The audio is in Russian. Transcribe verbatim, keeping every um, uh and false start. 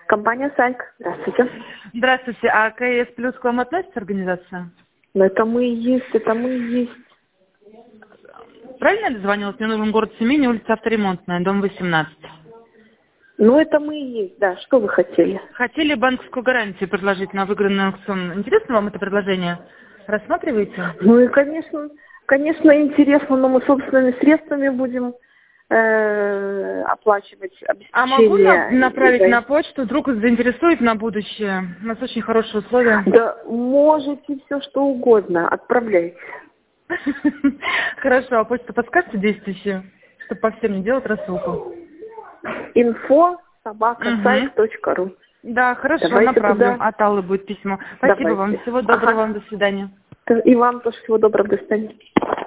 Компания «Сайк». Здравствуйте. Здравствуйте. А КС Плюс к вам относится организация? Ну, это мы и есть, это мы и есть. Правильно я дозвонилась? Мне нужен город Семени, улица Авторемонтная, дом восемнадцать. Ну, это мы и есть, да. Что вы хотели? Хотели банковскую гарантию предложить на выигранный аукцион. Интересно вам это предложение? Рассматриваете? Ну и, конечно, конечно, интересно, но мы собственными средствами будем э, оплачивать обеспечение. А могу на- направить этой- на почту, вдруг заинтересует на будущее? У нас очень хорошие условия. Да можете все что угодно, отправляйте. Хорошо, а почту подскажете действующую, чтобы по всем не делать рассылку? Инфо собака Мгм. сайк точка ру. Да, хорошо, Давайте направлю. туда. От Аллы будет письмо. Спасибо Давайте. вам. Всего доброго Ага. вам. До свидания. И вам тоже всего доброго. До свидания.